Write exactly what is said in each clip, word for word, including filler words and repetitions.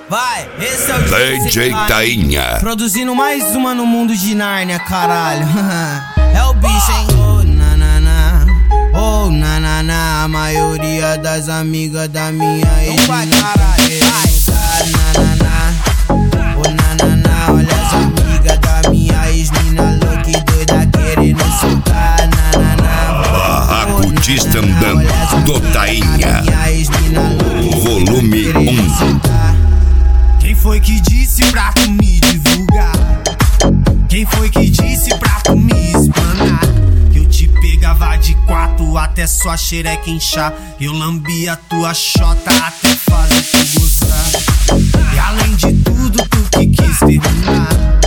Vai, esse é o D J Tainha, produzindo mais uma no mundo de Nárnia, caralho. É o bicho, hein? Oh, nanana, oh, nanana. A maioria das amigas da minha ex. Não vai, caralho, vai. Nanana, oh, nanana. Olha as amigas da minha ex-mina louca e doida querendo soltar. Nanana, Barraco Distandando do Tainha, volume um. Quem foi que disse pra tu me divulgar? Quem foi que disse pra tu me espanar? Que eu te pegava de quatro até sua xereca inchar. Eu lambia tua xota até fazer tu gozar. E além de tudo tu que quis terminar.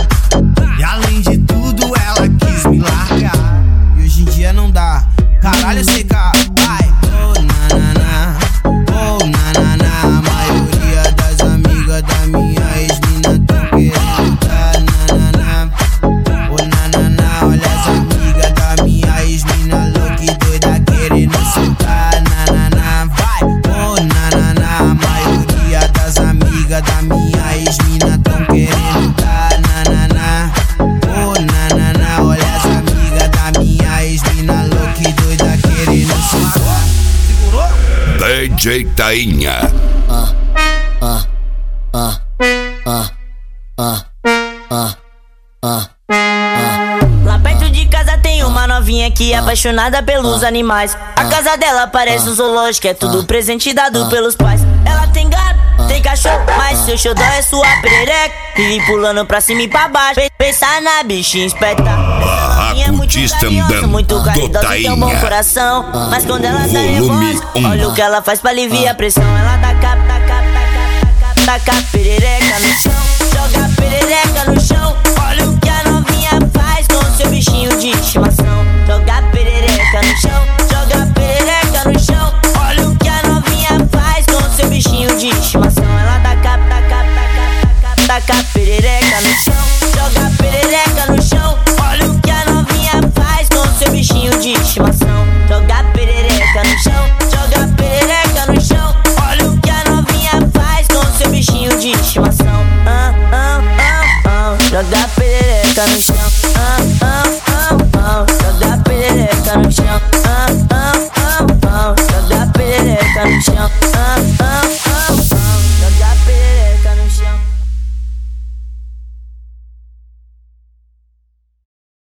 E além de tudo ela quis me largar. E hoje em dia não dá. Caralho, C K, vai. Oh, nanana, oh, nanana. A maioria das amigas da minha ex-mina tão querendo dar. Nanana, oh, nanana. Olha as amigas da minha ex-mina louca e doida querendo soltar. Nanana, vai. Oh, nanana. A maioria das amigas da minha ex-mina tão querendo dar. Nanana, oh, nanana. Olha as amigas da minha ex-mina louca e doida querendo soltar. Segurou? D J Tainha. Ah, ah, ah, ah, ah, ah, ah, ah. Lá perto de casa tem uma novinha que é apaixonada pelos animais. A casa dela parece um zoológico, é tudo presente dado pelos pais. Ela tem gato, tem cachorro, mas seu xodó é sua perereca. Vive pulando pra cima e pra baixo, pensa na bichinha esperta. Barraco Distandando muito do caridosa e tem um bom Tainha, coração. Mas quando ela tá volume nervosa, um. olha o que ela faz pra aliviar a pressão. Ela taca, taca, taca, taca, taca perereca no chão. Joga perereca no chão. Olha o que a novinha faz com seu bichinho de estimação. Joga perereca no chão. Joga perereca no chão. Olha o que a novinha faz com seu bichinho de estimação. Ela taca, taca, taca, taca, taca perereca no chão. Joga perereca no chão. Olha o que a novinha faz com seu bichinho de estimação. Joga perereca no chão. Joga perereca no chão. Olha o que a novinha faz com seu bichinho de estimação. Ah, ah, ah, ah. Joga perereca no chão. Ah, ah, ah, ah. Joga perereca no chão.